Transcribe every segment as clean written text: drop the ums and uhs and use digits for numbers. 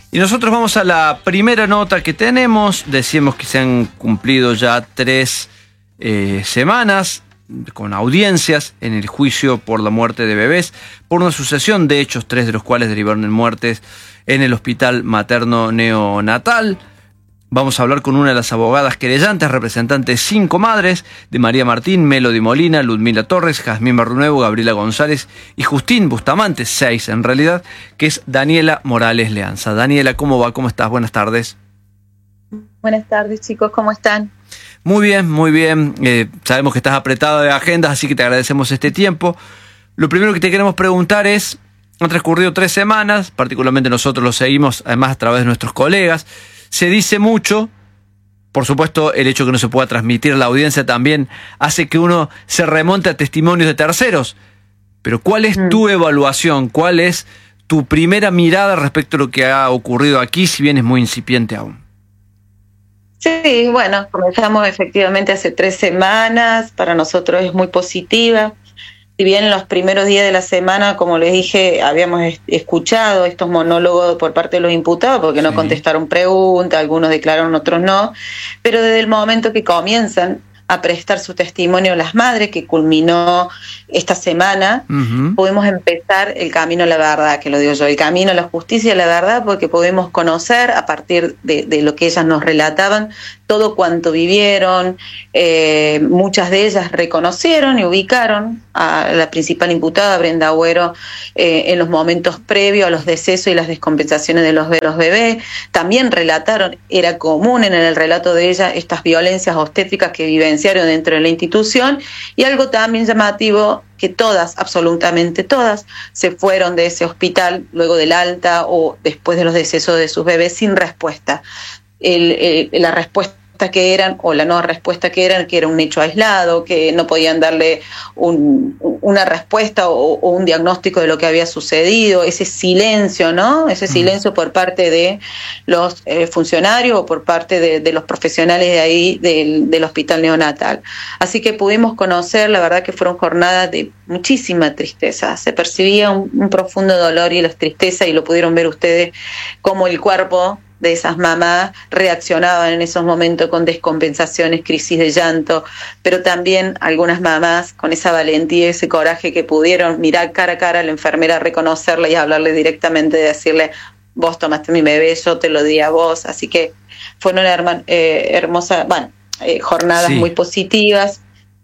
Y nosotros vamos a la primera nota que tenemos. Decíamos que se han cumplido ya 3 semanas con audiencias en el juicio por la muerte de bebés, por una sucesión de hechos, 3 de los cuales derivaron en muertes en el hospital materno neonatal. Vamos a hablar con una de las abogadas querellantes, representantes 5 madres, de María Martín, Melody Molina, Ludmila Torres, Jazmín Barrunuevo, Gabriela González y Justín Bustamante, 6 en realidad, que es Daniela Morales Leanza. Daniela, ¿cómo va? ¿Cómo estás? Buenas tardes. Buenas tardes, chicos, ¿cómo están? Muy bien, muy bien. Sabemos que estás apretada de agendas, así que te agradecemos este tiempo. Lo primero que te queremos preguntar es, han transcurrido 3 semanas, particularmente nosotros lo seguimos, además a través de nuestros colegas. Se dice mucho, por supuesto el hecho de que no se pueda transmitir la audiencia también hace que uno se remonte a testimonios de terceros. Pero ¿cuál es tu evaluación? ¿Cuál es tu primera mirada respecto a lo que ha ocurrido aquí, si bien es muy incipiente aún? Sí, bueno, comenzamos efectivamente hace 3 semanas, para nosotros es muy positiva. Si bien en los primeros días de la semana, como les dije, habíamos escuchado estos monólogos por parte de los imputados, porque no contestaron preguntas, algunos declararon, otros no, pero desde el momento que comienzan a prestar su testimonio las madres, que culminó esta semana, pudimos empezar el camino a la verdad, que lo digo yo, el camino a la justicia y a la verdad, porque pudimos conocer a partir de lo que ellas nos relataban, todo cuanto vivieron. Muchas de ellas reconocieron y ubicaron a la principal imputada, Brenda Agüero, en los momentos previos a los decesos y las descompensaciones de los bebés. También relataron, era común en el relato de ella, estas violencias obstétricas que vivenciaron dentro de la institución, y algo también llamativo, que todas, absolutamente todas, se fueron de ese hospital luego del alta o después de los decesos de sus bebés sin respuesta. La respuesta que eran, o la no respuesta que era un hecho aislado, que no podían darle una respuesta o un diagnóstico de lo que había sucedido, ese silencio, ¿no? Ese silencio por parte de los funcionarios o por parte de los profesionales de ahí, del hospital neonatal. Así que pudimos conocer, la verdad que fueron jornadas de muchísima tristeza, se percibía un profundo dolor y la tristeza, y lo pudieron ver ustedes, cómo el cuerpo de esas mamás reaccionaban en esos momentos con descompensaciones, crisis de llanto, pero también algunas mamás con esa valentía y ese coraje que pudieron mirar cara a cara a la enfermera, reconocerla y hablarle directamente, decirle: vos tomaste mi bebé, yo te lo di a vos. Así que fueron hermosas, jornadas muy positivas.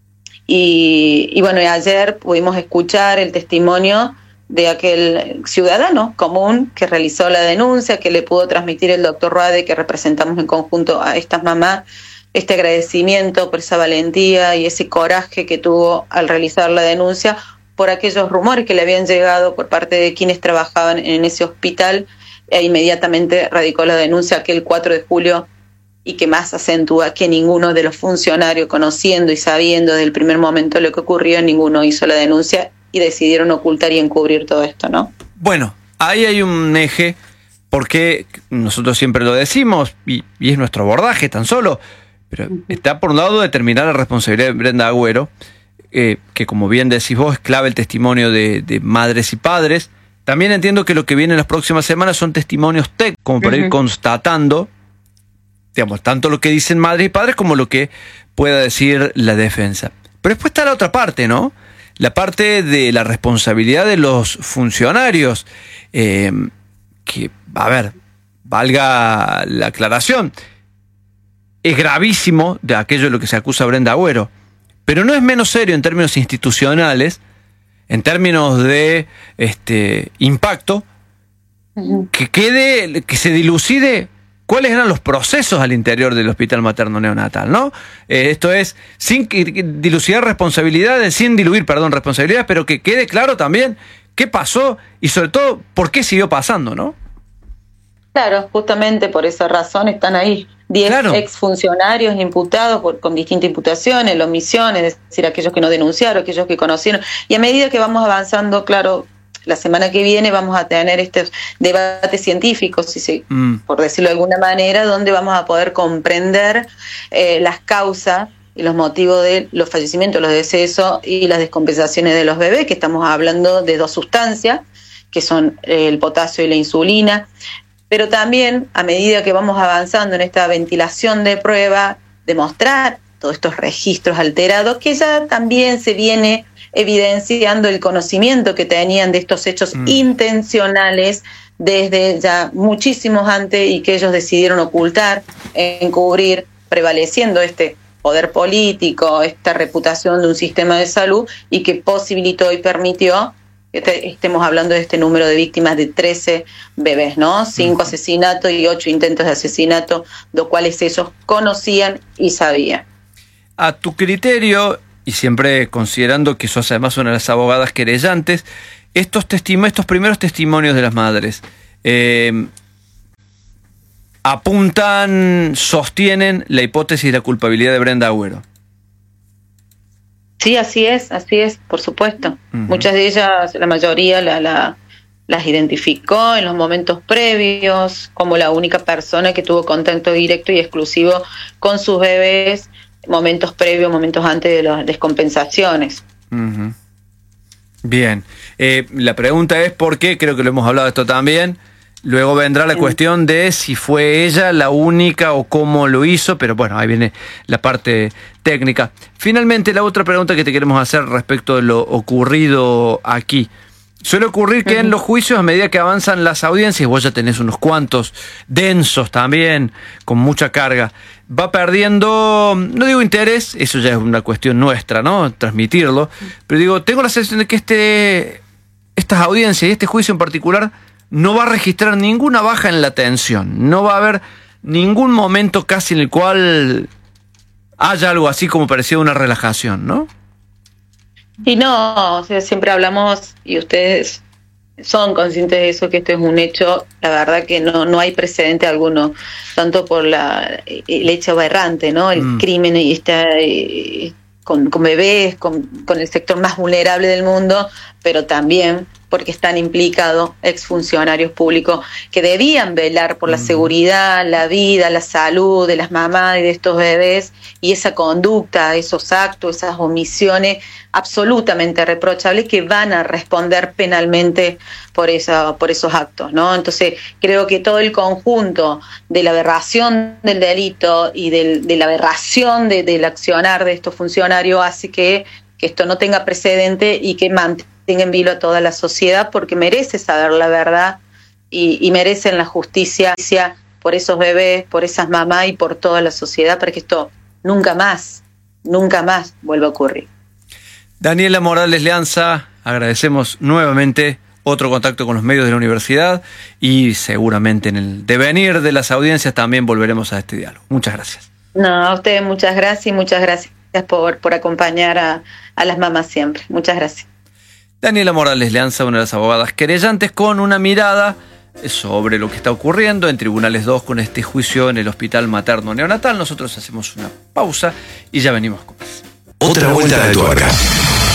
Y bueno, ayer pudimos escuchar el testimonio de aquel ciudadano común que realizó la denuncia, que le pudo transmitir el doctor Ruade, que representamos en conjunto a estas mamás, este agradecimiento por esa valentía y ese coraje que tuvo al realizar la denuncia por aquellos rumores que le habían llegado por parte de quienes trabajaban en ese hospital, e inmediatamente radicó la denuncia aquel 4 de julio, y que más acentúa que ninguno de los funcionarios, conociendo y sabiendo desde el primer momento lo que ocurrió, ninguno hizo la denuncia y decidieron ocultar y encubrir todo esto, ¿no? Bueno, ahí hay un eje, porque nosotros siempre lo decimos, y es nuestro abordaje tan solo, pero está por un lado determinar la responsabilidad de Brenda Agüero, que como bien decís vos, es clave el testimonio de madres y padres. También entiendo que lo que viene en las próximas semanas son testimonios técnicos, como para ir constatando, digamos, tanto lo que dicen madres y padres como lo que pueda decir la defensa. Pero después está la otra parte, ¿no? La parte de la responsabilidad de los funcionarios, que, a ver, valga la aclaración, es gravísimo de aquello de lo que se acusa a Brenda Agüero, pero no es menos serio en términos institucionales, en términos de impacto, que se dilucide cuáles eran los procesos al interior del hospital materno neonatal, ¿no? Esto es, sin dilucidar responsabilidades, responsabilidades, pero que quede claro también qué pasó y sobre todo por qué siguió pasando, ¿no? Claro, justamente por esa razón están ahí 10 exfuncionarios imputados con distintas imputaciones, omisiones, es decir, aquellos que no denunciaron, aquellos que conocieron, y a medida que vamos avanzando, claro, la semana que viene vamos a tener estos debates científicos, por decirlo de alguna manera, donde vamos a poder comprender las causas y los motivos de los fallecimientos, los decesos y las descompensaciones de los bebés, que estamos hablando de 2 sustancias, que son el potasio y la insulina. pero también a medida que vamos avanzando en esta ventilación de prueba, demostrar todos estos registros alterados, que ya también se viene evidenciando el conocimiento que tenían de estos hechos intencionales desde ya muchísimos antes y que ellos decidieron ocultar, encubrir, prevaleciendo este poder político, esta reputación de un sistema de salud y que posibilitó y permitió que estemos hablando de este número de víctimas de 13 bebés, ¿no? 5 asesinatos y 8 intentos de asesinato, los cuales ellos conocían y sabían. A tu criterio, y siempre considerando que sos además una de las abogadas querellantes, estos primeros testimonios de las madres sostienen la hipótesis de la culpabilidad de Brenda Agüero. Sí, así es, por supuesto. Muchas de ellas, la mayoría, las identificó en los momentos previos como la única persona que tuvo contacto directo y exclusivo con sus bebés, momentos previos, momentos antes de las descompensaciones. Bien. La pregunta es por qué, creo que lo hemos hablado de esto también. Luego vendrá la cuestión de si fue ella la única o cómo lo hizo, pero bueno, ahí viene la parte técnica. Finalmente, la otra pregunta que te queremos hacer respecto de lo ocurrido aquí. Suele ocurrir que en los juicios, a medida que avanzan las audiencias, vos ya tenés unos cuantos densos también, con mucha carga, va perdiendo, no digo interés, eso ya es una cuestión nuestra, ¿no? Transmitirlo, pero digo, tengo la sensación de que estas audiencias y este juicio en particular no va a registrar ninguna baja en la tensión, no va a haber ningún momento casi en el cual haya algo así como parecía una relajación, ¿no? Y no, o sea, siempre hablamos, y ustedes son conscientes de eso, que esto es un hecho, la verdad que no hay precedente alguno, tanto por el hecho aberrante, ¿no? El crimen y con bebés, con el sector más vulnerable del mundo, pero también porque están implicados exfuncionarios públicos que debían velar por la seguridad, la vida, la salud de las mamás y de estos bebés, y esa conducta, esos actos, esas omisiones absolutamente reprochables que van a responder penalmente por esos actos, ¿no? Entonces, creo que todo el conjunto de la aberración del delito y de la aberración del accionar de estos funcionarios hace que esto no tenga precedente y que mantenga en vilo a toda la sociedad, porque merece saber la verdad y merecen la justicia por esos bebés, por esas mamás y por toda la sociedad, para que esto nunca más vuelva a ocurrir. Daniela Morales Leanza, agradecemos nuevamente otro contacto con los medios de la universidad y seguramente en el devenir de las audiencias también volveremos a este diálogo. Muchas gracias. No, a ustedes muchas gracias y muchas gracias por acompañar a las mamás siempre. Muchas gracias. Daniela Morales Leanza, una de las abogadas querellantes, con una mirada sobre lo que está ocurriendo en Tribunales 2 con este juicio en el Hospital Materno Neonatal. Nosotros hacemos una pausa y ya venimos con más. Otra vuelta de tuerca.